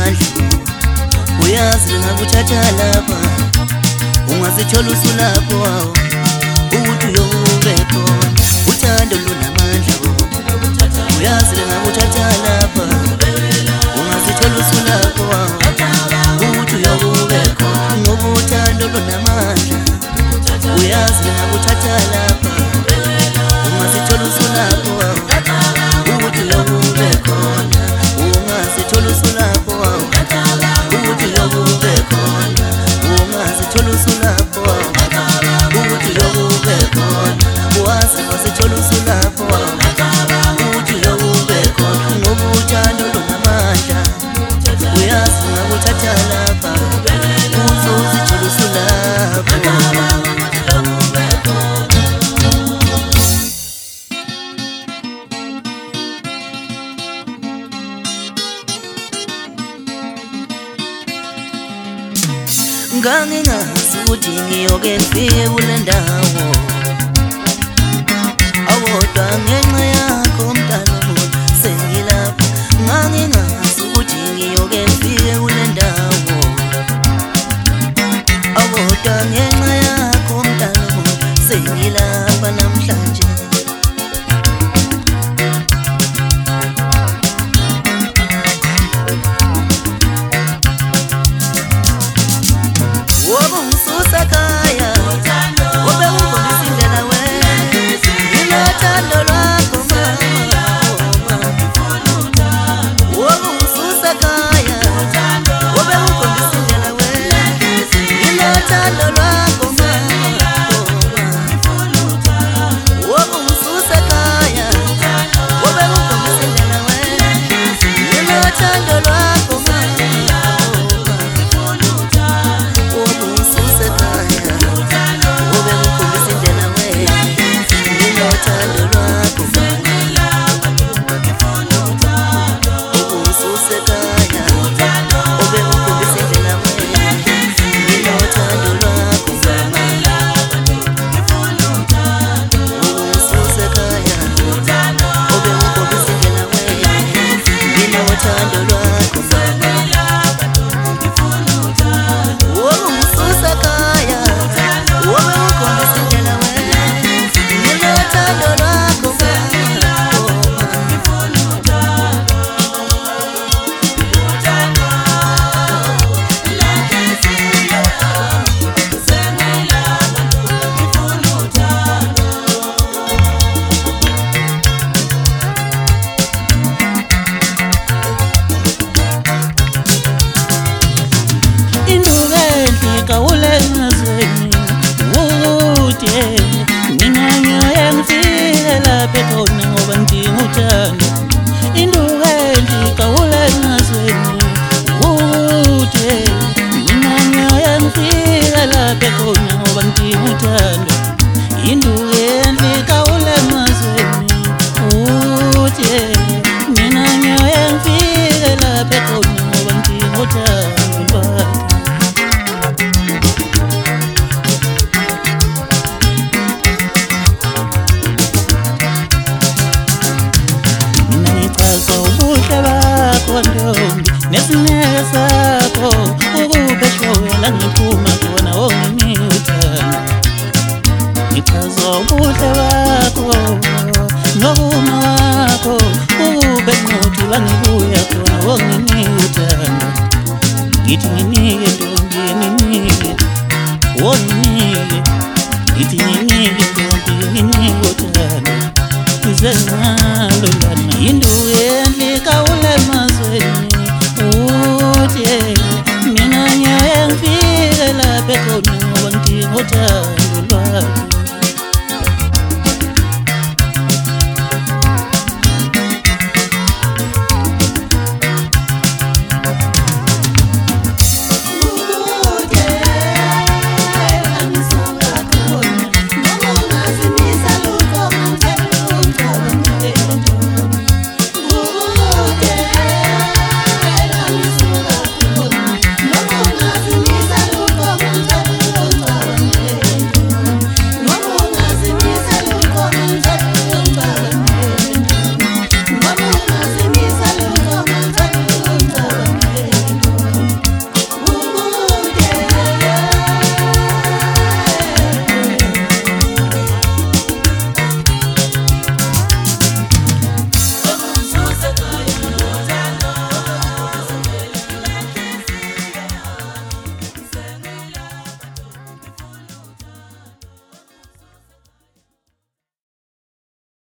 namandla uyazi ngakuthatha lapha ungazithola usulapho ukuthi uyokube khona uthando lunamandla uyazi ngakuthatha lapha ungazithola usulapho ukuthi uyokube khona ngoba uthando lunamandla uyazi ngakuthatha lapha ungazithola usulapho ukuthi uyokube khona ungazithola usulapho ukuthi uyokube khona ungazithola usulapho ukuthi uyokube khona wazi ngazithola usulapho ukuthi uyokube khona ngoba uthando lunamandla uyazi ngakuthatha lapha uzozithola usulapho ngangingazi ukuthi ngiyoke ngifike kule ndawo awodwa ngenxa yakho mntana sengilapha ngangingazi ukuthi ngiyoke ngifike kule ndawo awodwa ngenxa yakho mntana sengilapha namhlanje Hotel